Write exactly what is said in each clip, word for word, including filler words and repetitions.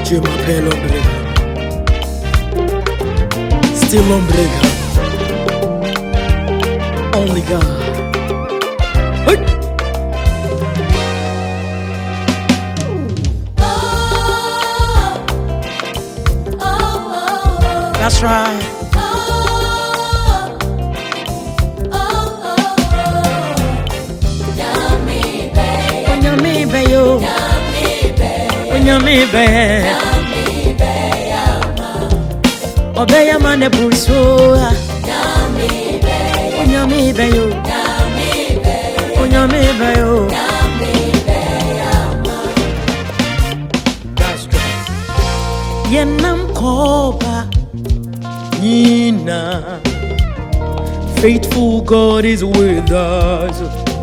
Je m'appelle Ombrega. Still Ombrega. Only God. Hey. That's right. Onyame be yo. Onyame be. Obeya mane buso. Onyame be yo. Onyame be yo. That's right. Yenam koba. Nina, faithful God is with us.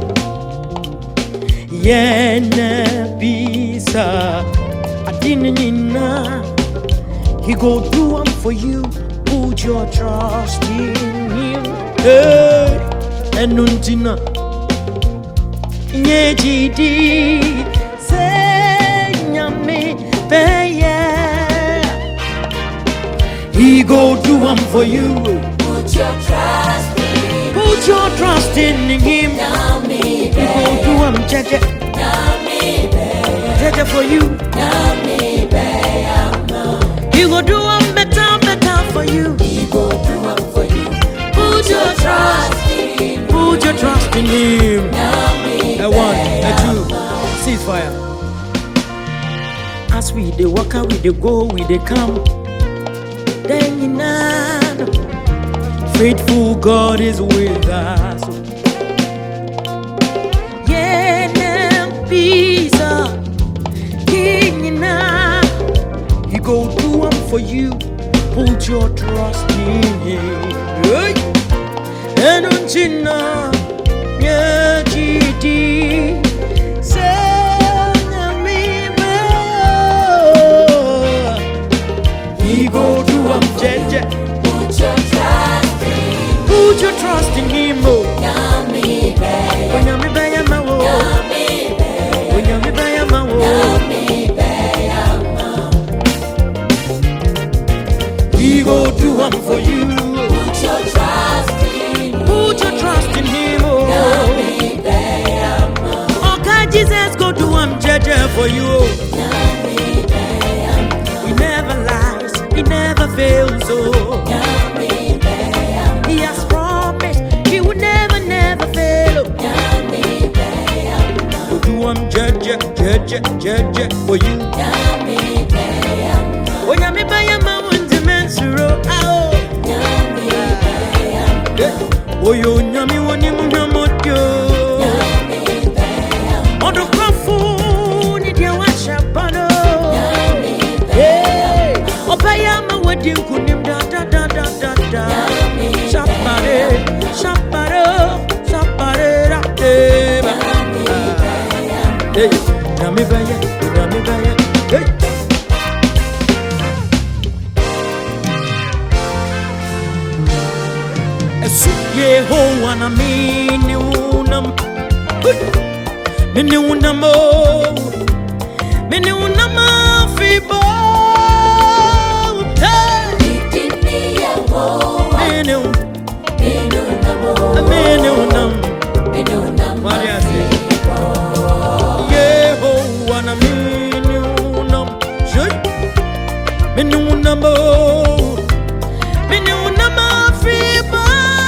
Yena bisa adini nina. He go do them for you. Put your trust in Him. Hey, enuntina nyejidi se nyame beye. He go do them for you. Put your trust in Him. Put your trust in Him. He go do them, Jaja. Jaja for you. He go do them better, better for you. He go do them for you. Put your trust in Him. Put your trust in Him. A one, a two, ceasefire. As we dey walk out, we dey go, we dey come. Then you know, faithful God is with us. Yeah, peace, King, you know, He go do them for you. Put your trust in Him. And don't you know, yeah, G D, He go do them, Jaja. Put your trust in Him. Put your trust in Him, oh. Nyame be. Onyame be ya ma wo. Nyame be. Onyame be ya ma wo. Nyame be ya ma. He go do them for you. Put your trust in Him. Put your trust in Him, oh. Nyame be ya ma. Oh God, Jesus go do them, Jaja, for you, oh. Nyame be ya ma. He never lies, He never fails, oh. Nyame be ya ma. He has promised He will never, never fail, oh. Nyame be ya ma. Go do them, Jaja, Jaja, Jaja, for you. Nyame be ya ma. Onyame be ya ma wunti mensuro, ah, oh. Nyame be ya ma. Oh, yo, nyami woni munyamotyo. Nyame be ya ma. Odo kwafu ni dia washa bano. Nyame be Hey, obaya ma wadi kunim da da da da da da. Shapare, shapare, shapare da deba. Hey, nyami baya, nyami baya. Hey. Esu Yehowa na mini unam, mini unamo, mini unama fibo. Hey, Itini Yehowa. mini un, Minu namo. mini unam. Minu namo. Maria say, Yehowa na mini unam, shay, mini unamo, mini unama fibo.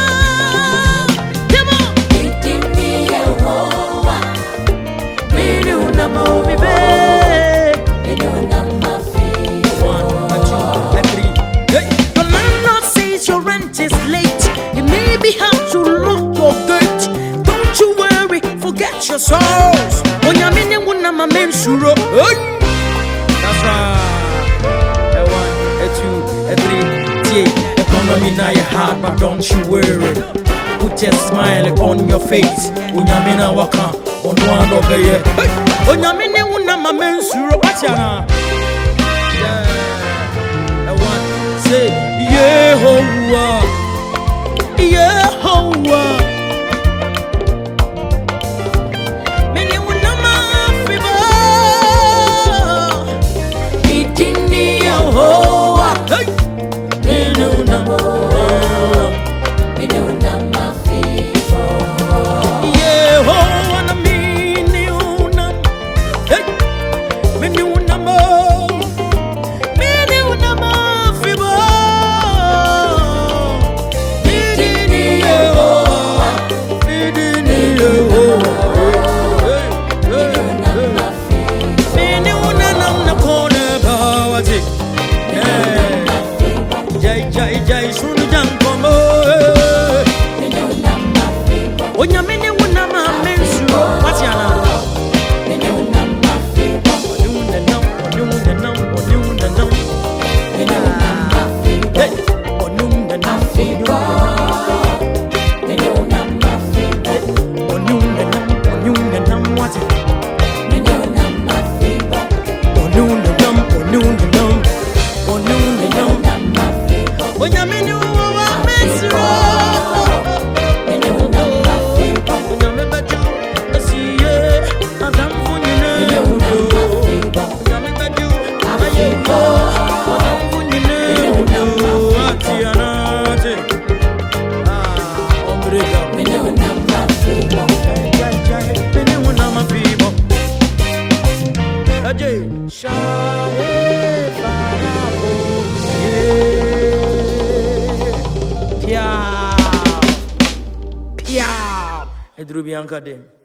Come on. Itini Yehowa. Minu namo mi be. Minu namo fi. One, a two, a three. Hey. The landlord says your rent is late. You maybe have to lock your gate. Don't you worry, forget your sorrows. When you're in one of my men, suro. Hey. That's right. A one, a two, a three. Yeah. Economy now you hard, but don't you worry. Put a smile on your face. When you're in a waka, on one over here. When you're in one of my men, suro. What's your name? Yeah. A one, say, Yehovah. Yehovah. Many will not my favor. Piao, piao, edrubianka dem.